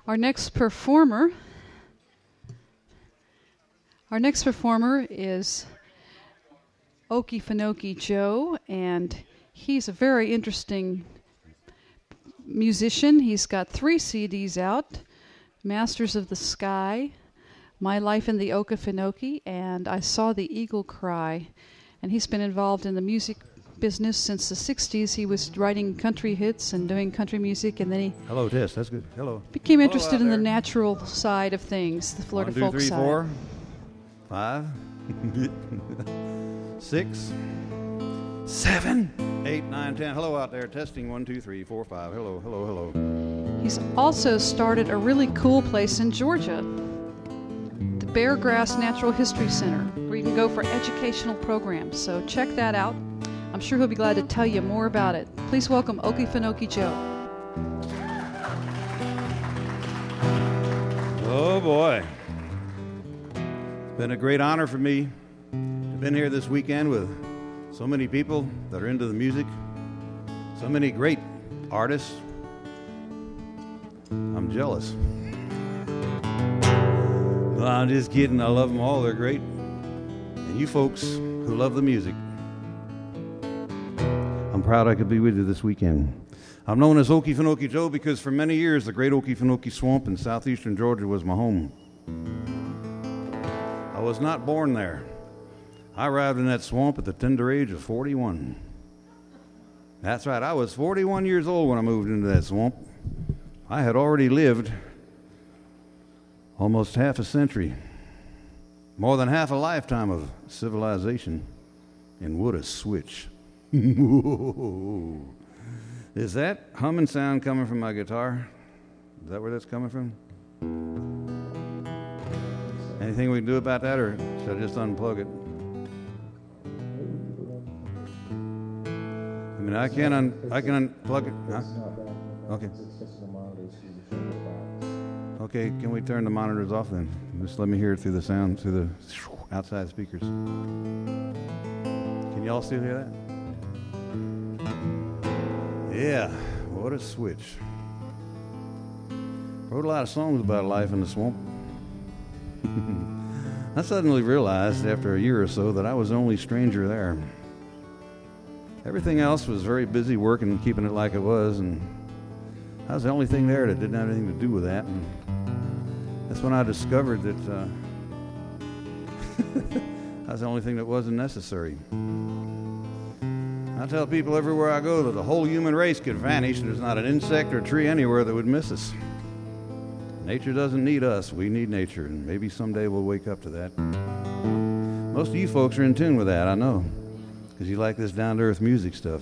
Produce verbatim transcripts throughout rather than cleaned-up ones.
Our next performer, our next performer is Okefenokee Joe, and he's a very interesting musician. He's got three C Ds out, Masters of the Sky, My Life in the Okefenokee, and I Saw the Eagle Cry. And he's been involved in the music business since the sixties. He was writing country hits and doing country music, and then he Hello, Tess. That's good. Hello. became Hello interested in there. the natural side of things, the Florida One, two, folk three, side. four, five, six, seven, eight, nine, ten. Hello out there. Testing one, two, three, four, five. Hello, hello, hello. He's also started a really cool place in Georgia, the Beargrass Natural History Center, where you can go for educational programs. So check that out. I'm sure he'll be glad to tell you more about it. Please welcome Okefenokee Joe. Oh, boy. It's been a great honor for me to have been here this weekend with so many people that are into the music, so many great artists. I'm jealous. No, I'm just kidding. I love them all. They're great. And you folks who love the music, I'm proud I could be with you this weekend. I'm known as Okefenokee Joe because for many years the great Okefenokee Swamp in southeastern Georgia was my home. I was not born there. I arrived in that swamp at the tender age of forty-one. That's right, I was forty-one years old when I moved into that swamp. I had already lived almost half a century, more than half a lifetime of civilization, and what a switch. Is that humming sound coming from my guitar? Is that where that's coming from? Anything we can do about that, or should I just unplug it? I mean, I can un- I can unplug it. Huh? Okay. Okay, can we turn the monitors off then? Just let me hear it through the sound, through the outside speakers. Can y'all still hear that? Yeah, what a switch. Wrote a lot of songs about life in the swamp. I suddenly realized after a year or so that I was the only stranger there. Everything else was very busy working and keeping it like it was, and I was the only thing there that didn't have anything to do with that. And that's when I discovered that uh, I was the only thing that wasn't necessary. I tell people everywhere I go that the whole human race could vanish. There's not an insect or tree anywhere that would miss us. Nature doesn't need us. We need nature, and maybe someday we'll wake up to that. Most of you folks are in tune with that, I know, because you like this down-to-earth music stuff.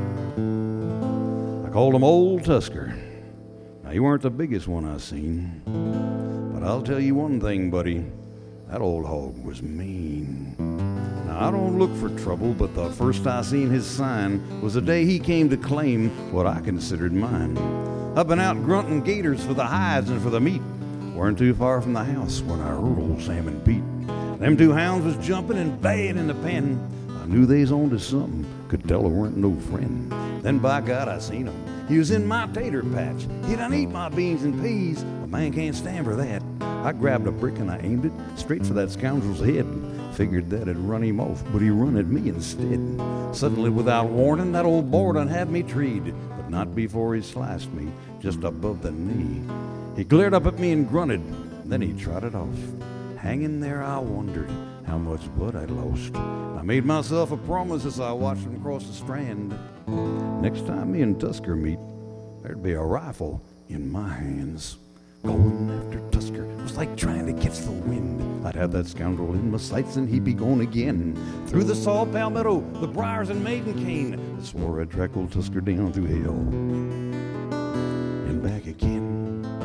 I called him Old Tusker. Now, you weren't the biggest one I've seen, but I'll tell you one thing, buddy. That old hog was mean. Now, I don't look for trouble, but the first I seen his sign was the day he came to claim what I considered mine. I've been out grunting gators for the hides and for the meat. Weren't too far from the house when I heard old Sam and Pete. Them two hounds was jumping and baying in the pen. I knew they's on to something, could tell I weren't no friend. Then by God, I seen him. He was in my tater patch. He done eat my beans and peas. A man can't stand for that. I grabbed a brick and I aimed it straight for that scoundrel's head. Figured that'd run him off, but he run at me instead. Suddenly, without warning, that old boar done had me treed, but not before he sliced me just above the knee. He glared up at me and grunted, then he trotted off. Hanging there, I wondered how much blood I'd lost. I made myself a promise as I watched him cross the strand. Next time me and Tusker meet, there'd be a rifle in my hands. Going after Tusker was like trying to catch the wind. I'd have that scoundrel in my sights and he'd be gone again. Through the saw palmetto, the briars and maiden cane, I swore I'd track old Tusker down through hell and back again.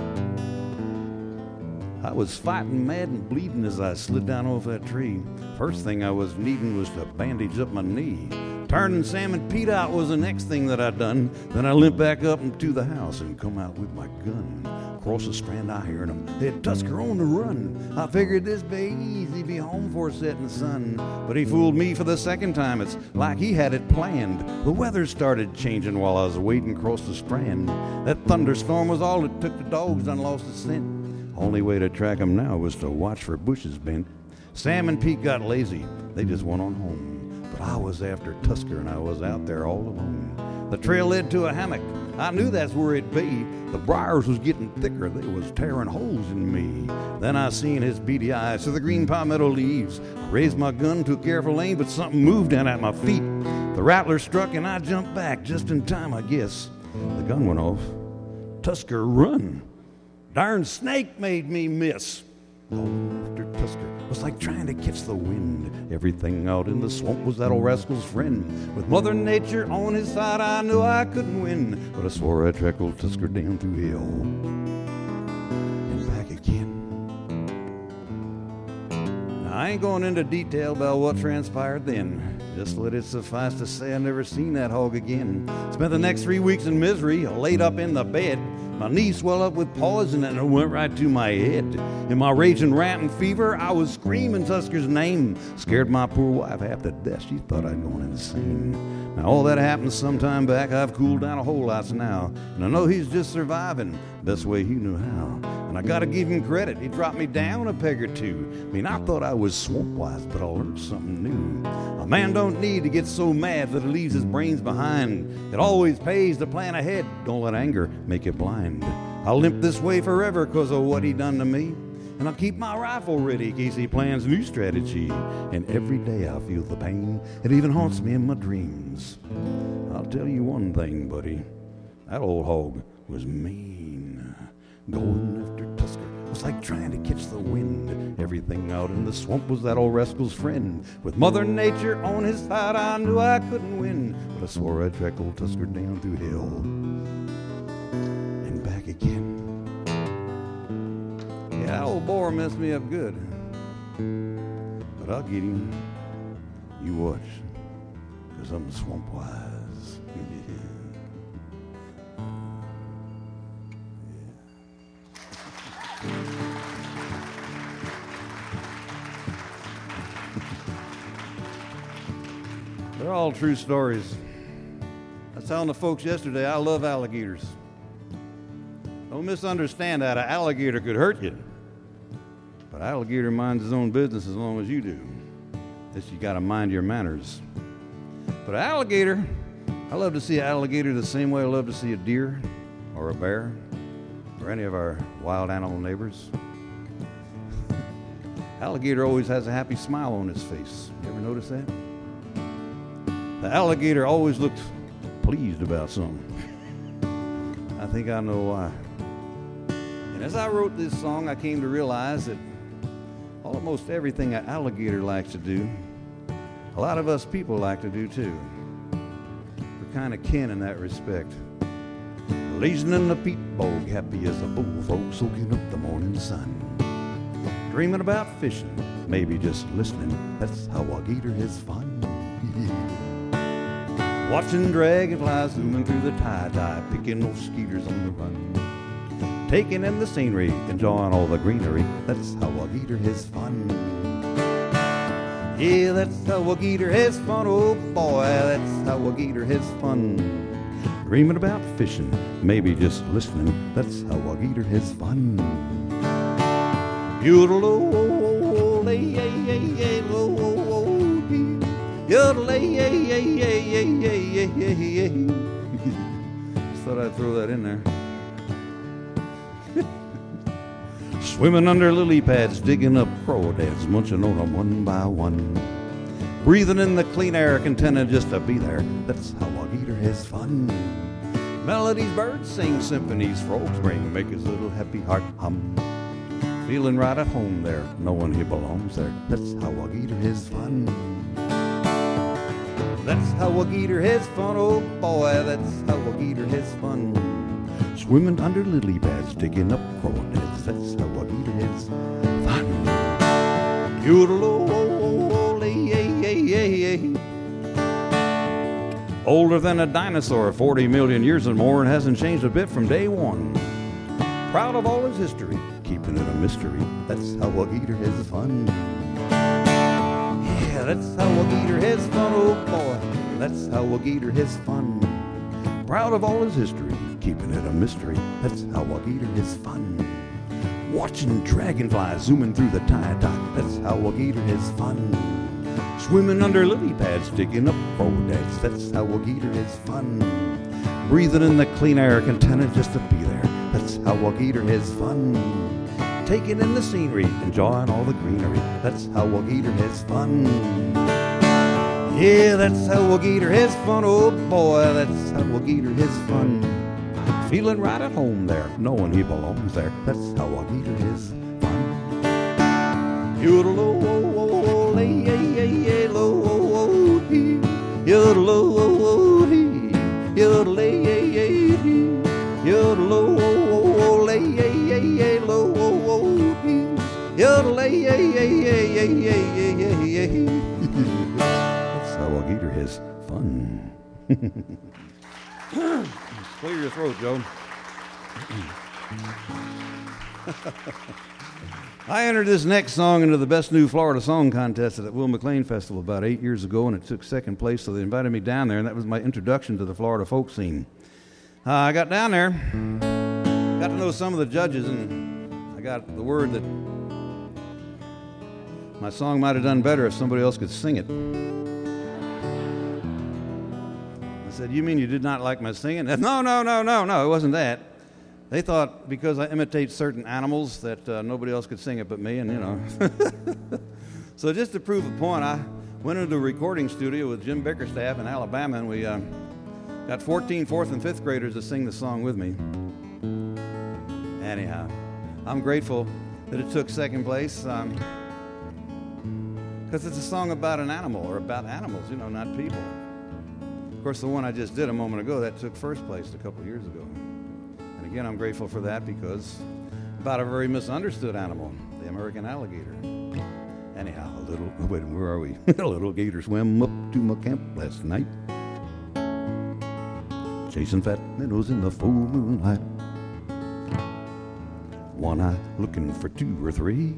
I was fighting mad and bleeding as I slid down off that tree. First thing I was needing was to bandage up my knee. Turning Sam and Pete out was the next thing that I'd done. Then I limped back up into the house and come out with my gun. Of across the strand, I heard him. They had Tusker on the run. I figured this be easy, be home for setting sun. But he fooled me for the second time. It's like he had it planned. The weather started changing while I was waiting across the strand. That thunderstorm was all it took. The dogs done lost the scent. Only way to track him now was to watch for bushes bent. Sam and Pete got lazy. They just went on home. But I was after Tusker and I was out there all alone. The trail led to a hammock. I knew that's where it'd be. The briars was getting thicker. They was tearing holes in me. Then I seen his beady eyes through the green palmetto leaves. I raised my gun to a careful aim, but something moved down at my feet. The rattler struck and I jumped back just in time, I guess. The gun went off. Tusker, run. Darn snake made me miss. Oh, after Tusker was like trying to catch the wind. Everything out in the swamp was that old rascal's friend. With Mother Nature on his side, I knew I couldn't win. But I swore I'd track old Tusker down through hell and back again. Now, I ain't going into detail about what transpired then. Just let it suffice to say I never seen that hog again. Spent the next three weeks in misery, laid up in the bed. My knee swelled up with poison and it went right to my head. In my raging ranting fever, I was screaming Tusker's name. Scared my poor wife half to death. She thought I'd gone insane. Now all that happened some time back. I've cooled down a whole lot now. And I know he's just surviving best way he knew how. And I gotta give him credit. He dropped me down a peg or two. I mean, I thought I was swamp wise, but I learned something new. A man don't need to get so mad that he leaves his brains behind. It always pays to plan ahead. Don't let anger make you blind. I'll limp this way forever because of what he done to me. And I'll keep my rifle ready in case he plans new strategy. And every day I feel the pain. It even haunts me in my dreams. I'll tell you one thing, buddy. That old hog was mean. Going after Tusker was like trying to catch the wind. Everything out in the swamp was that old rascal's friend. With Mother Nature on his side, I knew I couldn't win. But I swore I'd track old Tusker down through hell and back again. Yeah, that old boar messed me up good. But I'll get him. You watch, because I'm swamp wise. They're all true stories. I was telling the folks yesterday, I love alligators. Don't misunderstand that. An alligator could hurt you. But an alligator minds his own business as long as you do. Just you got to mind your manners. But an alligator, I love to see an alligator the same way I love to see a deer or a bear or any of our wild animal neighbors. Alligator always has a happy smile on his face. You ever notice that? The alligator always looks pleased about something. I think I know why. And as I wrote this song, I came to realize that almost everything an alligator likes to do, a lot of us people like to do too. We're kind of kin in that respect. Lazing in the peat bog, happy as a bullfrog soaking up the morning sun. Dreaming about fishing, maybe just listening, that's how a gator has fun. Watching dragonflies zooming through the tie-dye, picking those skeeters on the run. Taking in the scenery, enjoying all the greenery, that's how a gator has fun. Yeah, that's how a gator has fun, oh boy, that's how a gator has fun. Dreaming about fishing, maybe just listening, that's how a gator has fun. Yoodle-o, lay-ay-ay-ay-lo, yoodle-ay-ay-ay-ay-ay-ay-ay. Just thought I'd throw that in there. Swimming under lily pads, digging up crawdads, munching on them one by one. Breathing in the clean air, contented just to be there. That's how a gator has fun. Melodies birds sing, symphonies frogs bring, make his little happy heart hum. Feeling right at home there, knowing he belongs there. That's how a gator has fun. That's how a gator has fun, oh boy, that's how a gator has fun. Swimming under lily pads, digging up crawdads, that's how a gator has fun. Yoodle-o-lay-ay-ay-ay-ay. Older than a dinosaur, forty million years or more, and hasn't changed a bit from day one. proud of all his history, keeping it a mystery. That's how a gator has fun. Yeah, that's how a gator has fun, oh boy. That's how a gator has fun. Proud of all his history, keeping it a mystery. That's how a gator has fun. Watching dragonflies zooming through the tide tide. That's how a gator has fun. Swimming under lily pads, digging up crawdads. That's how a gator has fun. Breathing in the clean air, contented just to be there. That's how a gator has fun. Taking in the scenery, enjoying all the greenery. That's how a gator has fun. Yeah, that's how a gator has fun, oh boy. That's how a gator has fun. Feeling right at home there, knowing he belongs there. That's how a gator has fun. Yodeloo-oh-oh-oh-lay, yay, lo-oh-oh-hee. Yodeloo-oh-oh-hee. Yodelay-yay-yay-hee. Yodeloo-oh-oh-oh-lay, yay, lo-oh-oh-hee. Yodelay-yay-yay-yay-yay-yay-yay. That's how a gator has fun. Clear your throat, Joe. I entered this next song into the Best New Florida Song Contest at the Will McLean Festival about eight years ago, and it took second place, so they invited me down there, and that was my introduction to the Florida folk scene. Uh, I got down there, got to know some of the judges, and I got the word that my song might have done better if somebody else could sing it. I said, you mean you did not like my singing? No, no, no, no, no, it wasn't that. They thought because I imitate certain animals that uh, nobody else could sing it but me, and you know. So just to prove the point, I went into a recording studio with Jim Bickerstaff in Alabama, and we uh, got fourteen fourth and fifth graders to sing the song with me. Anyhow, I'm grateful that it took second place, um, because it's a song about an animal, or about animals, you know, not people. Of course, the one I just did a moment ago, that took first place a couple years ago. And again, I'm grateful for that because about a very misunderstood animal, the American alligator. Anyhow, a little, wait, where are we? A little gator swam up to my camp last night, chasing fat minnows in the full moonlight. One eye looking for two or three,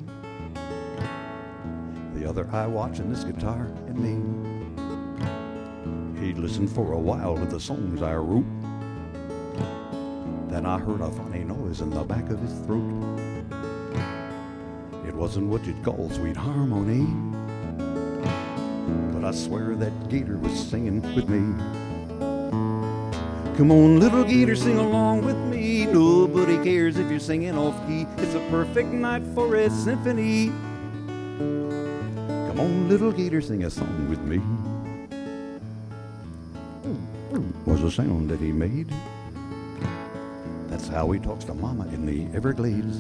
the other eye watching this guitar and me. He listened for a while to the songs I wrote. Then I heard a funny noise in the back of his throat. It wasn't what you'd call sweet harmony, but I swear that gator was singing with me. Come on, little gator, sing along with me. Nobody cares if you're singing off key. It's a perfect night for a symphony. Come on, little gator, sing a song with me. Was a sound that he made. That's how he talks to Mama in the Everglades.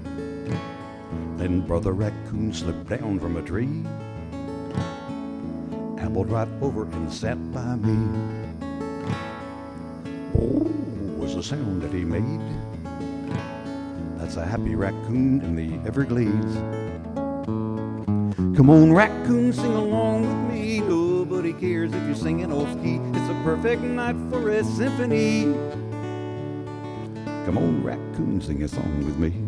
Then Brother Raccoon slipped down from a tree, ambled right over and sat by me. Oh, was the sound that he made. That's a happy raccoon in the Everglades. Come on, raccoon, sing along with me. Nobody cares if you're singing off key. It's a perfect night for a symphony. Come on, raccoon, sing a song with me.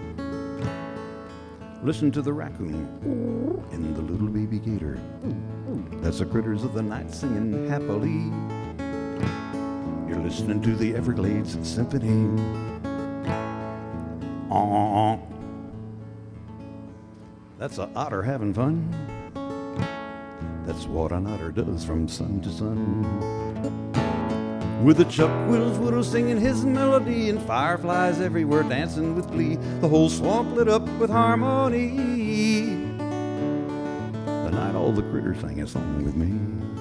Listen to the raccoon and the little baby gator. That's the critters of the night singing happily. You're listening to the Everglades Symphony. Aww. That's an otter having fun. That's what an otter does from sun to sun. With the chuck whittles whittle singing his melody, and fireflies everywhere dancing with glee, the whole swamp lit up with harmony. The night all the critters sang a song with me.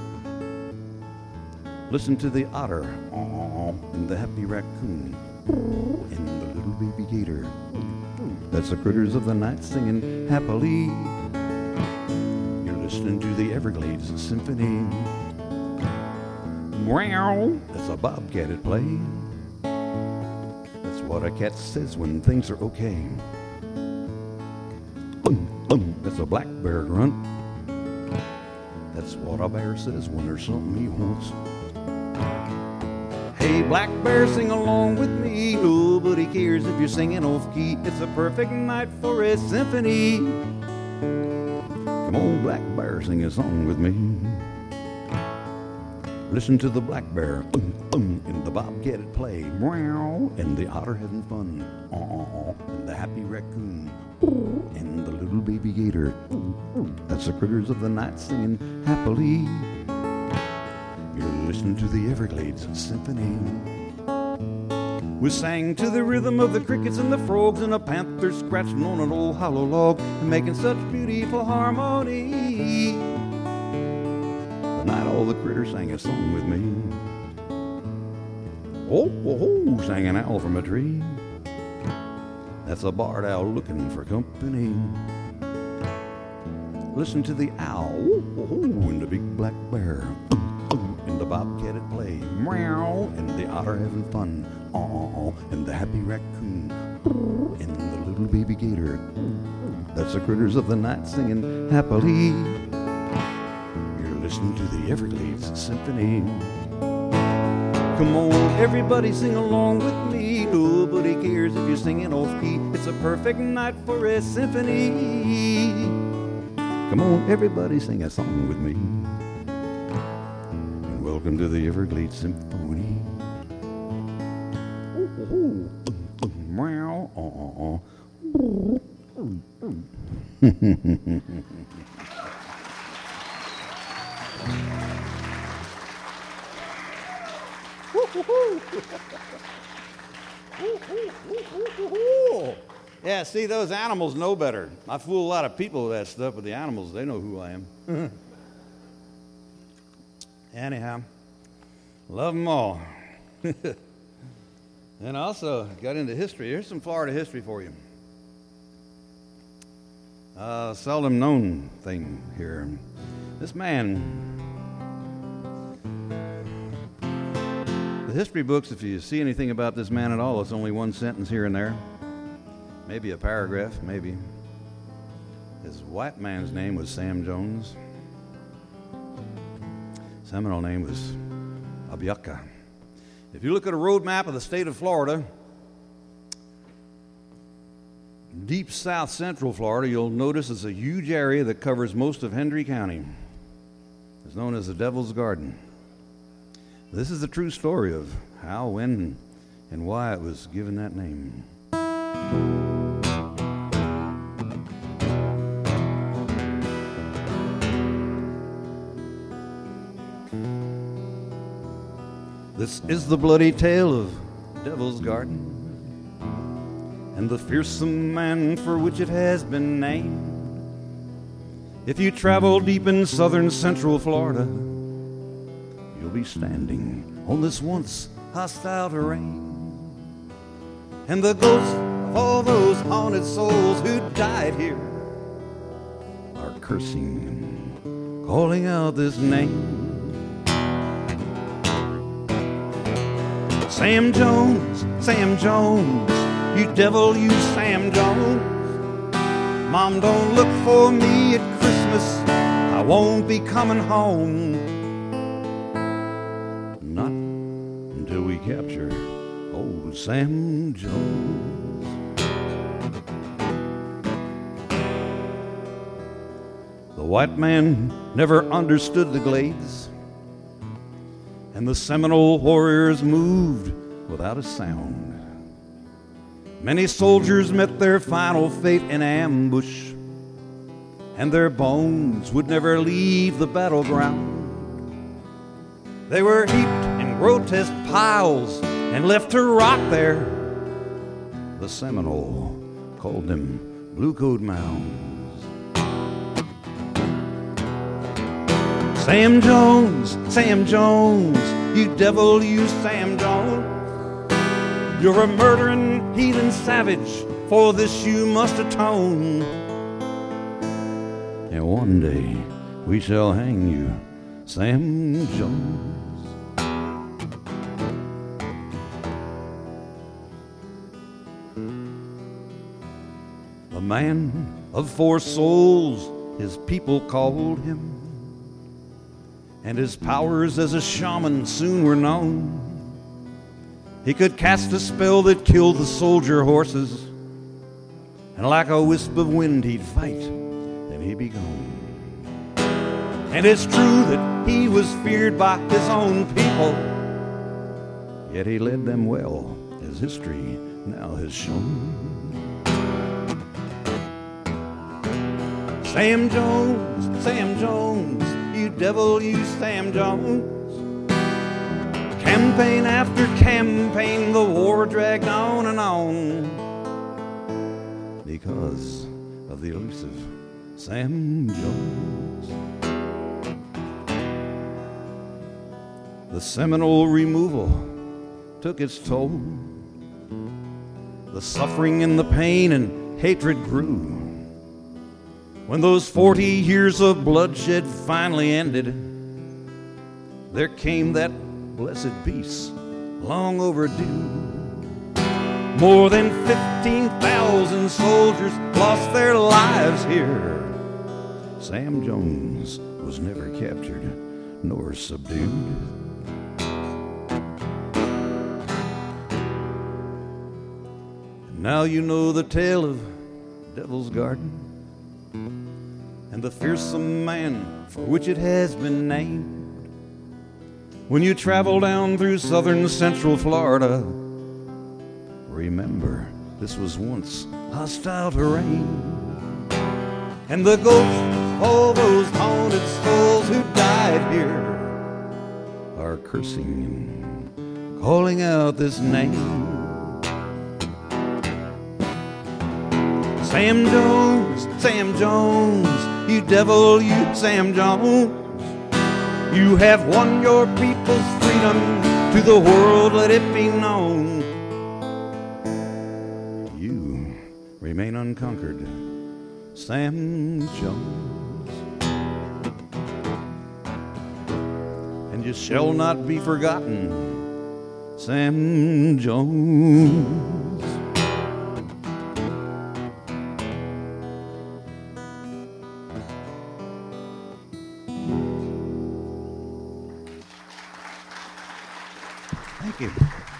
Listen to the otter, aww, and the happy raccoon, and the little baby gator. That's the critters of the night singing happily. You're listening to the Everglades Symphony. Wow, that's a bobcat at play. That's what a cat says when things are okay. Um, um, that's a black bear grunt. That's what a bear says when there's something he wants. Hey, black bear, sing along with me. Nobody cares if you're singing off key. It's a perfect night for a symphony. Come on, black bear, sing a song with me. Listen to the black bear um, um, and the bobcat at play, meow, and the otter having fun, uh, and the happy raccoon, and the little baby gator. That's the critters of the night singing happily. You're listening to the Everglades Symphony. We sang to the rhythm of the crickets and the frogs and a panther scratching on an old hollow log and making such beautiful harmony. Night all the critters sang a song with me. Oh, oh, oh, sang an owl from a tree. That's a barred owl looking for company. Listen to the owl, oh, oh, oh, and the big black bear, um, um, and the bobcat at play, meow, and the otter having fun, oh, and the happy raccoon, and the little baby gator. That's the critters of the night singing happily. Listen to the Everglades Symphony. Come on, everybody sing along with me. Nobody cares if you're singing off key. It's a perfect night for a symphony. Come on, everybody sing a song with me. And welcome to the Everglades Symphony. Ooh, ooh, meow, uh, uh, uh. Yeah, see, those animals know better. I fool a lot of people with that stuff, but the animals, they know who I am. Anyhow, love them all. And also got into history. Here's some Florida history for you. Uh, seldom known thing here. This man, the history books, if you see anything about this man at all, it's only one sentence here and there. Maybe a paragraph, maybe. His white man's name was Sam Jones. Seminole name was Abiaka. If you look at a road map of the state of Florida, deep south central Florida, you'll notice it's a huge area that covers most of Hendry County. It's known as the Devil's Garden. This is the true story of how, when, and why it was given that name. This is the bloody tale of Devil's Garden and the fearsome man for which it has been named. If you travel deep in southern central Florida, you'll be standing on this once hostile terrain. And the ghosts of all those haunted souls who died here are cursing and calling out this name. Sam Jones, Sam Jones, you devil, you Sam Jones. Mom, don't look for me at Christmas, I won't be coming home. Not until we capture old Sam Jones. The white man never understood the Glades, and the Seminole warriors moved without a sound. Many soldiers met their final fate in ambush, and their bones would never leave the battleground. They were heaped in grotesque piles and left to rot there. The Seminole called them Blue Coat Mounds. Sam Jones, Sam Jones, you devil, you Sam Jones. You're a murdering heathen savage, for this you must atone. And one day we shall hang you, Sam Jones. A man of four souls, his people called him, and his powers as a shaman soon were known. He could cast a spell that killed the soldier horses, and like a wisp of wind he'd fight, then he'd be gone. And it's true that he was feared by his own people, yet he led them well, as history now has shown. Sam Jones, Sam Jones, you devil, you Sam Jones. Campaign after campaign, the war dragged on and on because of the elusive Sam Jones. The Seminole removal took its toll. The suffering and the pain and hatred grew. When those forty years of bloodshed finally ended, there came that blessed peace, long overdue. More than fifteen thousand soldiers lost their lives here. Sam Jones was never captured nor subdued. Now you know the tale of Devil's Garden and the fearsome man for which it has been named. When you travel down through southern central Florida, remember this was once hostile terrain. And the ghosts of all those haunted souls who died here are cursing and calling out this name. Sam Jones, Sam Jones, you devil, you Sam Jones. You have won your people's freedom, to the world let it be known. You remain unconquered, Sam Jones, and you shall not be forgotten, Sam Jones. Thank you.